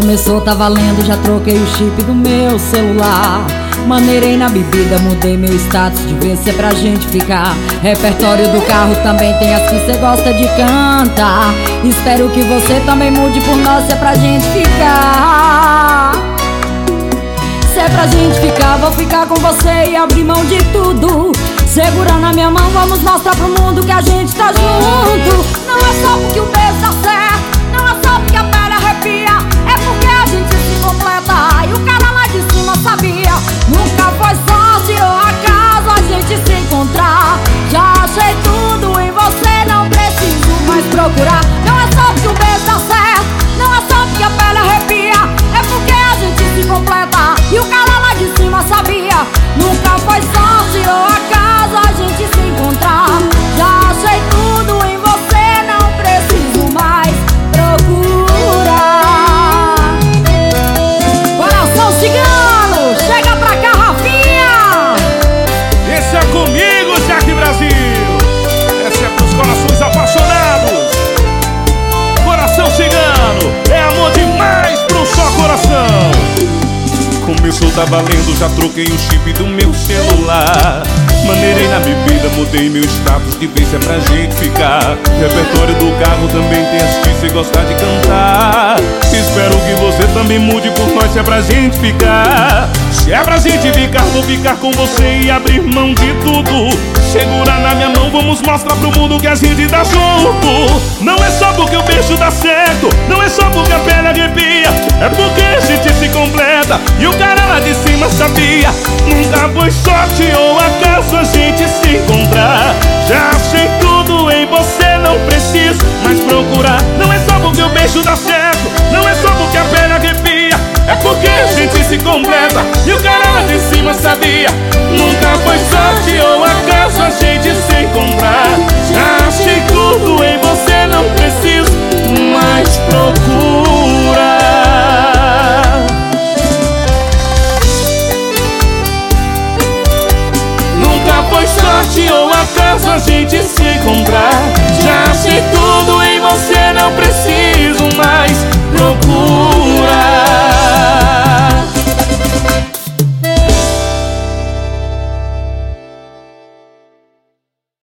Começou, tá valendo, já troquei o chip do meu celular. Maneirei na bebida, mudei meu status de ver se é pra gente ficar. Repertório do carro também tem as que cê gosta de cantar. Espero que você também mude por nós se é pra gente ficar. Se é pra gente ficar, vou ficar com você e abrir mão de tudo. Segura na minha mão, vamos mostrar pro mundo que a gente tá junto. Não é só porque o beijo dá certo, não é só porque a pele arrepia, é porque a gente se completa e o cara lá de cima sabia. Nunca foi sorte ou acaso a gente se encontrar. Já achei tudo em você, não preciso mais procurar. Não é só porque o beijo dá certo, não é só porque a pele arrepia, é porque a gente se completa e o cara lá de cima sabia. Nunca foi sorte ou acaso a gente se encontrar. Já achei tudo em você, não preciso mais procurar. Coração cigano, chega pra cá, Rafinha. Esse é comigo, Jack Brasil. Essa é pros corações apaixonados. Coração cigano, é amor demais pro só coração. Começou, tá valendo, já troquei o chip do meu celular. Maneirei na bebida, mudei meu status de vez se é pra gente ficar. Repertório do carro também tem as que cê gosta de cantar. Espero que você também mude por nós se é pra gente ficar. Se é pra gente ficar, vou ficar com você e abrir mão de tudo. Segura na minha mão, vamos mostrar pro mundo que a gente tá junto. Não é só porque o beijo dá certo, não é só porque a pele arrepia, é porque a gente se completa e o cara lá de cima sabia. Nunca foi sorte ou acaso a gente se encontrar. Já achei tudo em você, não preciso mais procurar. Não é só porque o beijo dá certo, não é só porque a pele arrepia, é porque a gente se completa e o cara